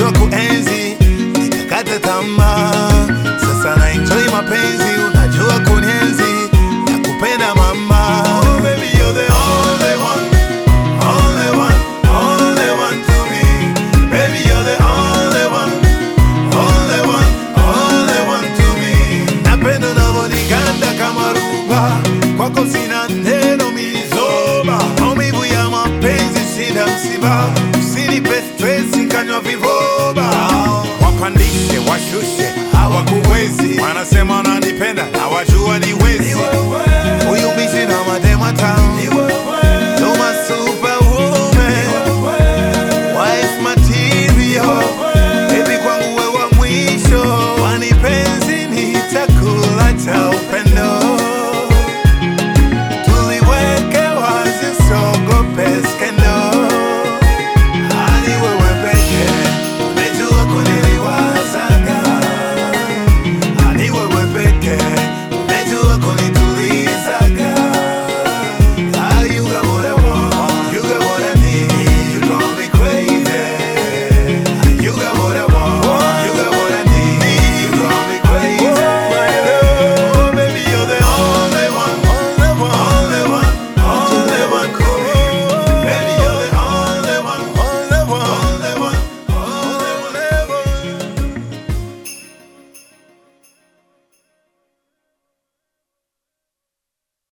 Nilijua kuenzi, nikakata tamaa. Sasa na enjoy mapenzi, unajua kunienzi. Nakupenda mama. Oh baby, you're the only one, only one, only one to me. Baby, you're the only one, only one, only one to me. Napenda unavyoniganda kama rumba, kwako sina neno mizoba. Maumivu ya mapenzi sina msiba, usinipe stress kanywa vivoba. Wapandishe washushe hawakuwezi, wanasema